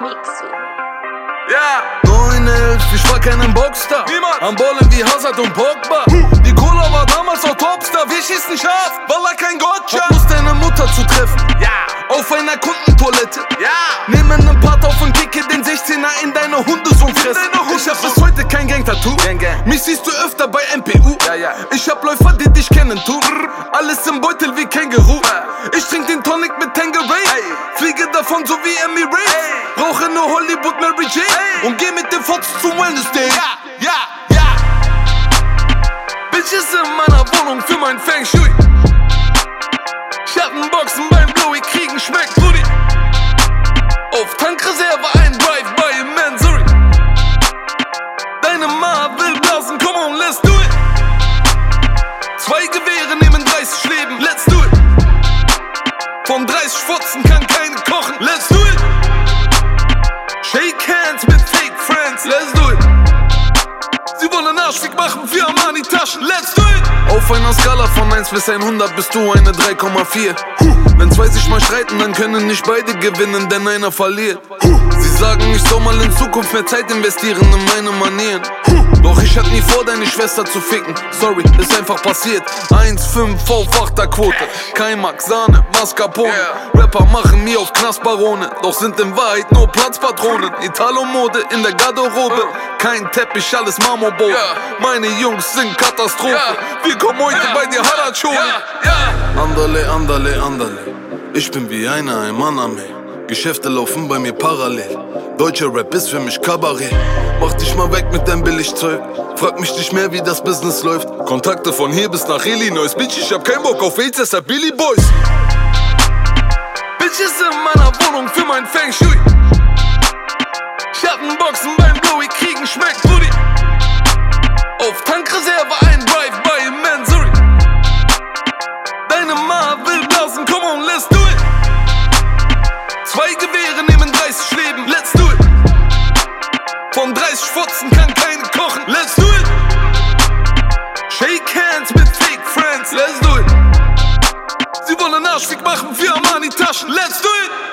Mixu. Ja, 9-11, ich war kein Boxstar. Niemand am Ballen wie Hazard und Pogba. Die Cola war damals auch Topstar. Wir schießen scharf, Wallah kein Gotcha. Muss deine Mutter zu treffen, ja, auf einer Kundentoilette, ja. Nehmen nen Part auf und kicke den 16er in deine Hundesohnfresse. Ich hab bis heute kein Gang-Tattoo. Mich siehst du öfter bei MPU. Ich hab Läufer, die dich kennen, tu. Alles im Beutel wie Känguru. Ich trink den Tonic mit Tangerine. Fliege davon so wie Emirates. Rauche nur Hollywood Mary Jane. Und geh mit dem Fox zum Wellness Day. Ja. Bitches in meiner Wohnung für mein Feng Shui. Schattenboxen beim Bluey kriegen schmeckt Brudi. Auf Tankreserve ein Drive-by in Missouri. Deine Ma will blasen, come on, let's do it. 2 Gewehre nehmen 30 Leben, let's do it. Von 30 Fotzen kann keine kochen, let's do it. Shake hands mit fake friends, let's do it. Sie wollen Arschfick machen für Armani-Taschen, let's do it. Auf einer Skala von 1 bis 100 bist du eine 3,4. Wenn 2 sich mal streiten, dann können nicht beide gewinnen, denn einer verliert. Sie sagen, ich soll mal in Zukunft mehr Zeit investieren in meine Manieren. Doch ich hatte nie vor, deine Schwester zu ficken. Sorry, ist einfach passiert. 1,5 auf 8er Quote. Kaimak, Sahne, Mascarpone. Rapper machen nie auf Knastbarone, doch sind in Wahrheit nur Platzpatronen. Italo-Mode in der Garderobe. Kein Teppich, alles Marmorboden. Meine Jungs sind Katastrophe. Wir kommen heute bei dir Haratsch holen. Andale. Ich bin wie einer im Anime. Geschäfte laufen bei mir parallel. Deutscher Rap ist für mich Kabarett. Mach dich mal weg mit deinem Billigzeug. Frag mich nicht mehr, wie das Business läuft. Kontakte von hier bis nach Illinois. Bitch, ich hab keinen Bock auf AIDS, deshalb Billy Boys. Bitches in meiner Wohnung für mein Feng Shui. Schattenboxen beim Bluey kriegen schmeckt Brudi. Auf Tankreserve ein Drive-by in Missouri. Deine Ma will blasen, come on, let's do it. 2 Gewehre nehmen 30 Leben, let's do it. Von 30 Fotzen kann keine kochen, let's do it. Shake hands mit fake friends, let's do it. Sie wollen Arschfick machen für Armani-Taschen, let's do it.